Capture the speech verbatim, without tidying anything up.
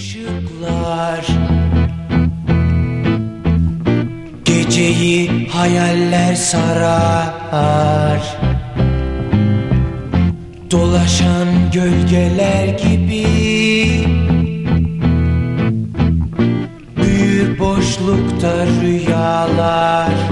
ışıklar, geceyi hayaller sarar. Dolaşan gölgeler gibi büyür boşlukta rüyalar.